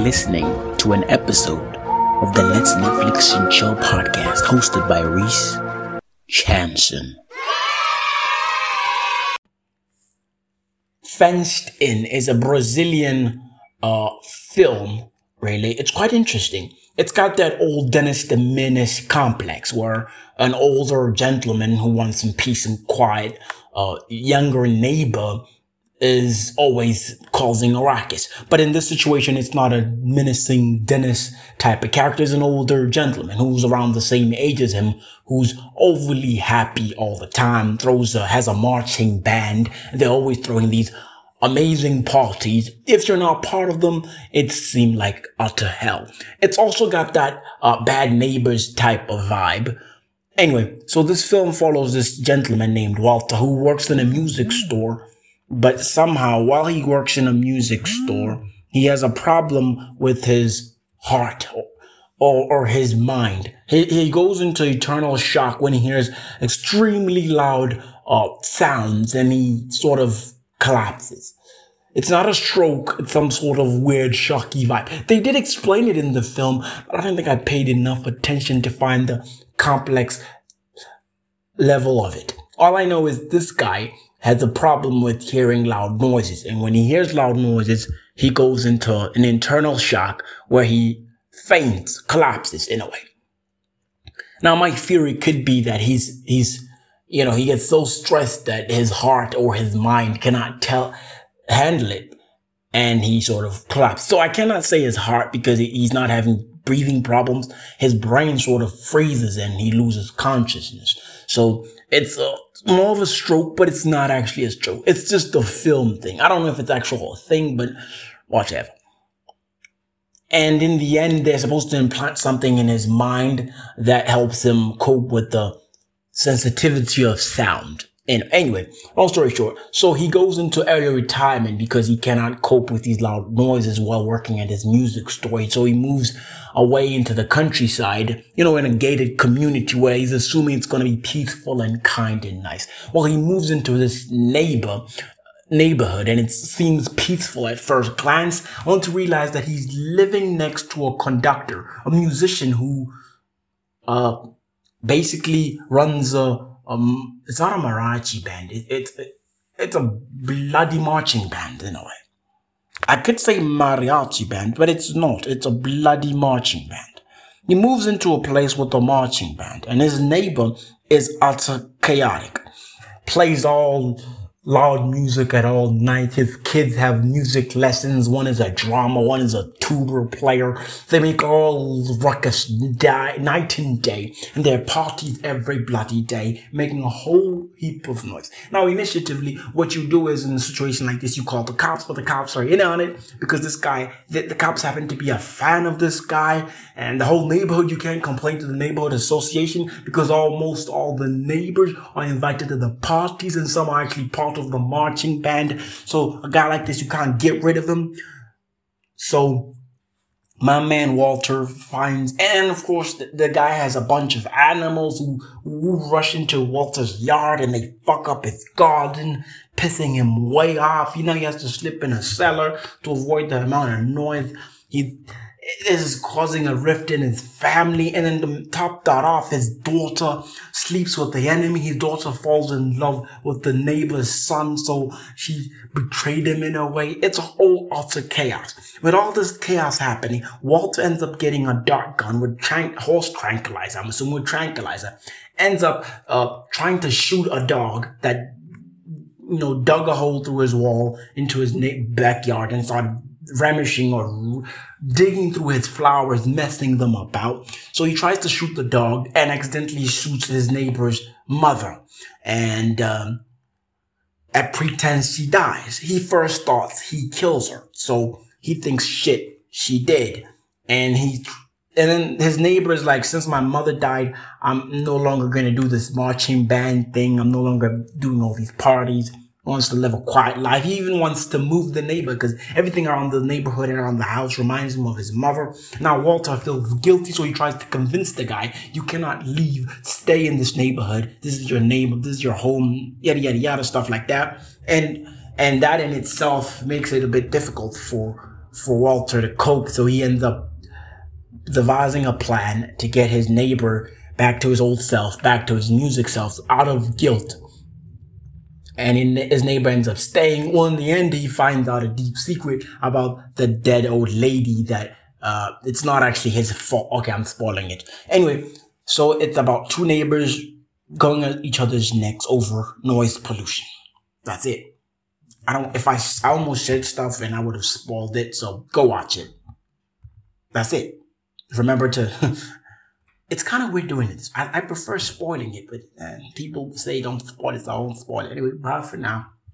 listening to an episode of the Let's Netflix and Chill podcast hosted by Reese Chanson. Fenced In is a Brazilian film, really. It's quite interesting. It's got that old Dennis the Menace complex where an older gentleman who wants some peace and quiet, younger neighbor is always causing a ruckus. But in this situation, it's not a menacing Dennis type of character. It's an older gentleman who's around the same age as him, who's overly happy all the time, has a marching band. They're always throwing these amazing parties. If you're not part of them, it seemed like utter hell. It's also got that Bad Neighbors type of vibe. Anyway, so this film follows this gentleman named Walter who works in a music store. But somehow, while he works in a music store, he has a problem with his heart or his mind. He goes into eternal shock when he hears extremely loud sounds and he sort of collapses. It's not a stroke. It's some sort of weird, shocky vibe. They did explain it in the film, but I don't think I paid enough attention to find the complex level of it. All I know is this guy has a problem with hearing loud noises. And when he hears loud noises, he goes into an internal shock where he faints, collapses in a way. Now, my theory could be that he gets so stressed that his heart or his mind cannot handle it. And he sort of collapses. So I cannot say his heart because he's not having breathing problems. His brain sort of freezes and he loses consciousness. So it's more of a stroke, but it's not actually a stroke. It's just a film thing. I don't know if it's actual thing, but whatever. And in the end, they're supposed to implant something in his mind that helps him cope with the sensitivity of sound. And anyway, long story short, so he goes into early retirement because he cannot cope with these loud noises while working at his music store. So he moves away into the countryside, in a gated community where he's assuming it's going to be peaceful and kind and nice. Well, he moves into this neighborhood and it seems peaceful at first glance, only to realize that he's living next to a conductor, a musician who basically runs it's not a mariachi band. It's a bloody marching band in a way. I could say mariachi band, but it's not. It's a bloody marching band. He moves into a place with a marching band, and his neighbor is utter chaotic. Plays all loud music at all night. His kids have music lessons. One is a drama. One is a tuba player. They make all ruckus night and day. And there are parties every bloody day, making a whole heap of noise. Now, initiatively, what you do is in a situation like this, you call the cops, but the cops are in on it because this guy, the cops happen to be a fan of this guy. And the whole neighborhood, you can't complain to the neighborhood association because almost all the neighbors are invited to the parties and some are actually part of the marching band. So a guy like this, you can't get rid of him. So my man Walter finds, and of course the guy has a bunch of animals who rush into Walter's yard and they fuck up his garden, pissing him way off. He has to slip in a cellar to avoid the amount of noise. This is causing a rift in his family. And then to top that off, his daughter sleeps with the enemy. His daughter falls in love with the neighbor's son. So she betrayed him in a way. It's a whole utter chaos. With all this chaos happening, Walter ends up getting a dart gun with horse tranquilizer. I'm assuming with tranquilizer. Ends up trying to shoot a dog that, dug a hole through his wall into his backyard and started rummaging or digging through his flowers, messing them about. So he tries to shoot the dog and accidentally shoots his neighbor's mother. And at pretense she dies. He first thoughts he kills her. So he thinks, shit, she did. And then his neighbor is like, since my mother died, I'm no longer going to do this marching band thing. I'm no longer doing all these parties. Wants to live a quiet life. He even wants to move the neighbor because everything around the neighborhood and around the house reminds him of his mother. Now Walter feels guilty, so he tries to convince the guy, you cannot leave, stay in this neighborhood. This is your neighbor, this is your home, yada, yada, yada, stuff like that. And that in itself makes it a bit difficult for for Walter to cope. So he ends up devising a plan to get his neighbor back to his old self, back to his music self, out of guilt. And his neighbor ends up staying. Well, in the end, he finds out a deep secret about the dead old lady that it's not actually his fault. Okay, I'm spoiling it. Anyway, so it's about two neighbors going at each other's necks over noise pollution. That's it. I almost said stuff and I would have spoiled it, so go watch it. That's it. Remember to, it's kind of weird doing this. I prefer spoiling it, but people say don't spoil it, so I won't spoil it. Anyway, bye for now.